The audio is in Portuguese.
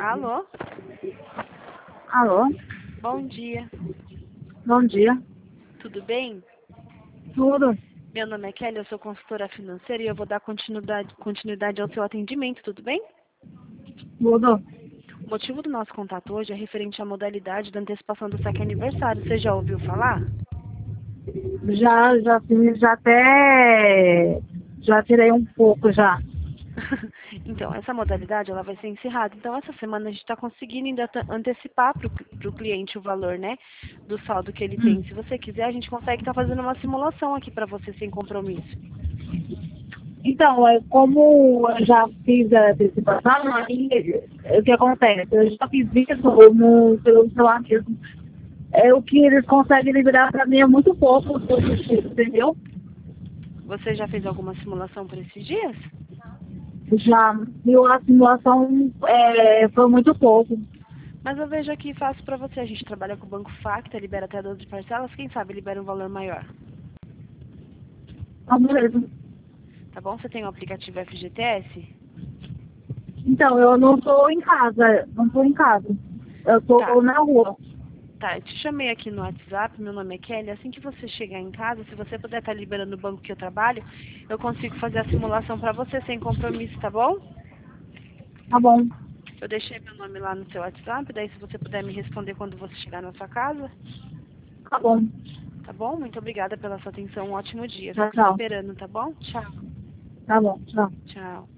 Alô? Alô? Bom dia. Bom dia. Tudo bem? Tudo? Meu nome é Kelly, eu sou consultora financeira e eu vou dar continuidade ao seu atendimento, tudo bem? Tudo? O motivo do nosso contato hoje é referente à modalidade da antecipação do saque aniversário. Você já ouviu falar? Já fiz, já tirei um pouco já. Então, essa modalidade ela vai ser encerrada. Então, essa semana a gente está conseguindo ainda antecipar para o cliente o valor, né, do saldo que ele tem. Se você quiser, a gente consegue estar fazendo uma simulação aqui para você sem compromisso. Então, como eu já fiz a antecipação, aí o que acontece? Eu já fiz isso pelo celular mesmo. O que eles conseguem liberar para mim é muito pouco, entendeu? Você já fez alguma simulação por esses dias? Já viu a simulação foi muito pouco. Mas eu vejo aqui fácil para você. A gente trabalha com o Banco Facta, libera até 12 parcelas. Quem sabe libera um valor maior. Tá mesmo. Tá bom? Você tem o aplicativo FGTS? Então, eu não estou em casa, não estou em casa. Eu Tá. estou na rua. Tá, eu te chamei aqui no WhatsApp, meu nome é Kelly. Assim que você chegar em casa, se você puder estar liberando o banco que eu trabalho, eu consigo fazer a simulação para você sem compromisso, tá bom? Tá bom, Eu deixei meu nome lá no seu WhatsApp, daí se você puder me responder quando você chegar na sua casa, tá bom. tá bom? Muito obrigada pela sua atenção, um ótimo dia. Tchau, Fico te tchau. esperando, tá bom? Tchau. Tá bom, tchau. Tchau.